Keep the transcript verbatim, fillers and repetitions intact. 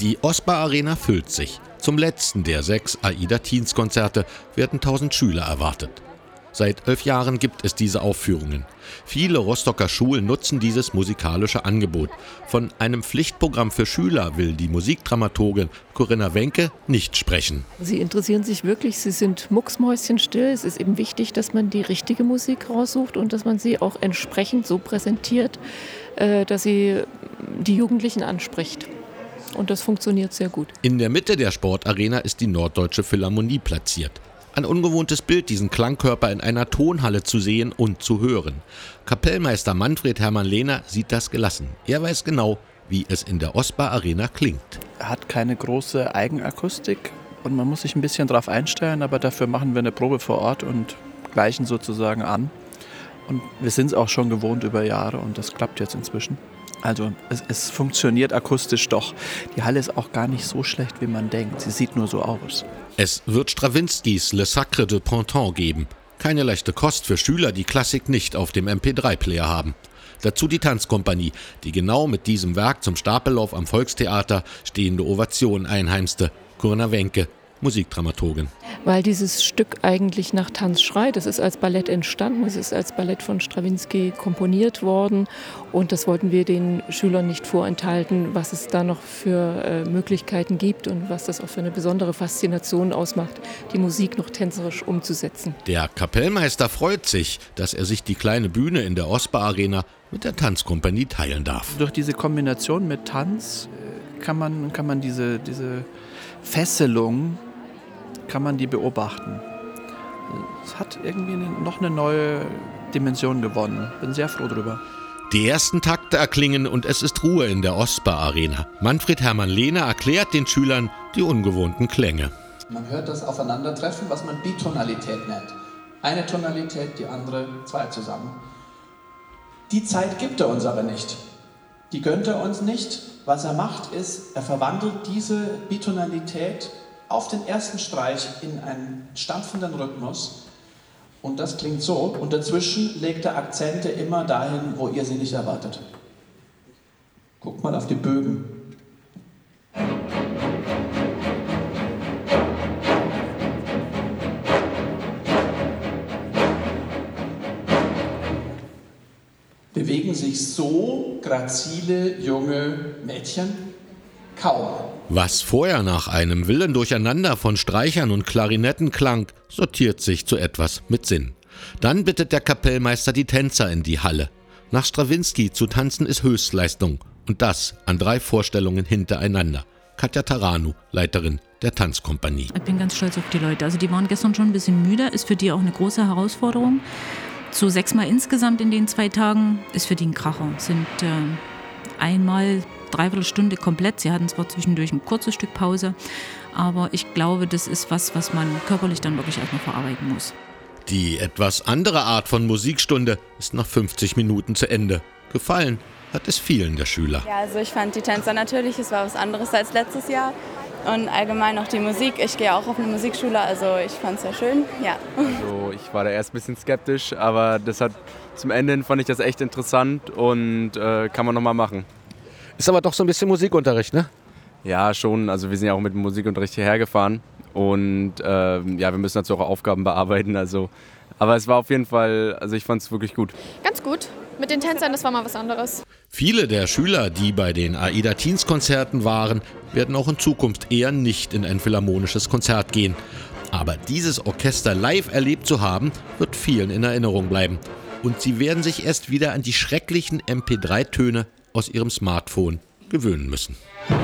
Die Osbar Arena füllt sich. Zum letzten der sechs Aida-Teens-Konzerte werden tausend Schüler erwartet. Seit elf Jahren gibt es diese Aufführungen. Viele Rostocker Schulen nutzen dieses musikalische Angebot. Von einem Pflichtprogramm für Schüler will die Musikdramaturgin Corinna Wenke nicht sprechen. Sie interessieren sich wirklich, sie sind mucksmäuschenstill. Es ist eben wichtig, dass man die richtige Musik raussucht und dass man sie auch entsprechend so präsentiert, dass sie die Jugendlichen anspricht. Und das funktioniert sehr gut. In der Mitte der Sportarena ist die Norddeutsche Philharmonie platziert. Ein ungewohntes Bild, diesen Klangkörper in einer Tonhalle zu sehen und zu hören. Kapellmeister Manfred Hermann Lehner sieht das gelassen. Er weiß genau, wie es in der Osbar Arena klingt. Er hat keine große Eigenakustik und man muss sich ein bisschen darauf einstellen, aber dafür machen wir eine Probe vor Ort und gleichen sozusagen an. Und wir sind es auch schon gewohnt über Jahre und das klappt jetzt inzwischen. Also es, es funktioniert akustisch doch. Die Halle ist auch gar nicht so schlecht, wie man denkt. Sie sieht nur so aus. Es wird Strawinskys Le Sacre de Printemps geben. Keine leichte Kost für Schüler, die Klassik nicht auf dem M P drei Player haben. Dazu die Tanzkompanie, die genau mit diesem Werk zum Stapellauf am Volkstheater stehende Ovationen einheimste. Corinna Wenke, Musikdramaturgin. Weil dieses Stück eigentlich nach Tanz schreit. Es ist als Ballett entstanden, es ist als Ballett von Strawinsky komponiert worden und das wollten wir den Schülern nicht vorenthalten, was es da noch für äh, Möglichkeiten gibt und was das auch für eine besondere Faszination ausmacht, die Musik noch tänzerisch umzusetzen. Der Kapellmeister freut sich, dass er sich die kleine Bühne in der Osbar Arena mit der Tanzkompanie teilen darf. Durch diese Kombination mit Tanz kann man, kann man diese, diese Fesselung kann man die beobachten. Es hat irgendwie noch eine neue Dimension gewonnen. Bin sehr froh drüber. Die ersten Takte erklingen und es ist Ruhe in der Osbar Arena. Manfred Hermann Lehner erklärt den Schülern die ungewohnten Klänge. Man hört das Aufeinandertreffen, was man Bitonalität nennt. Eine Tonalität, die andere, zwei zusammen. Die Zeit gibt er uns aber nicht. Die gönnt er uns nicht. Was er macht, ist, er verwandelt diese Bitonalität auf den ersten Streich in einen stampfenden Rhythmus. Und das klingt so. Und dazwischen legt er Akzente immer dahin, wo ihr sie nicht erwartet. Guckt mal auf die Bögen. Bewegen sich so grazile junge Mädchen kaum. Was vorher nach einem wilden Durcheinander von Streichern und Klarinetten klang, sortiert sich zu etwas mit Sinn. Dann bittet der Kapellmeister die Tänzer in die Halle. Nach Strawinsky zu tanzen ist Höchstleistung. Und das an drei Vorstellungen hintereinander. Katja Taranu, Leiterin der Tanzkompanie. Ich bin ganz stolz auf die Leute. Also die waren gestern schon ein bisschen müde, ist für die auch eine große Herausforderung. So sechsmal insgesamt in den zwei Tagen ist für die ein Kracher. Sind äh, einmal dreiviertel Stunde komplett. Sie hatten zwar zwischendurch ein kurzes Stück Pause, aber ich glaube, das ist was, was man körperlich dann wirklich erstmal verarbeiten muss. Die etwas andere Art von Musikstunde ist nach fünfzig Minuten zu Ende. Gefallen hat es vielen der Schüler. Ja, also ich fand die Tänzer natürlich, es war was anderes als letztes Jahr. Und allgemein auch die Musik. Ich gehe auch auf eine Musikschule, also ich fand es sehr schön, ja. Also ich war da erst ein bisschen skeptisch, aber das hat zum Ende hin fand ich das echt interessant und äh, kann man nochmal machen. Ist aber doch so ein bisschen Musikunterricht, ne? Ja, schon. Also wir sind ja auch mit dem Musikunterricht hierher gefahren und äh, ja, wir müssen dazu auch Aufgaben bearbeiten. Also, aber es war auf jeden Fall, also ich fand es wirklich gut. Ganz gut. Mit den Tänzern, das war mal was anderes. Viele der Schüler, die bei den Aida-Teens-Konzerten waren, werden auch in Zukunft eher nicht in ein philharmonisches Konzert gehen. Aber dieses Orchester live erlebt zu haben, wird vielen in Erinnerung bleiben. Und sie werden sich erst wieder an die schrecklichen M P drei Töne aus ihrem Smartphone gewöhnen müssen.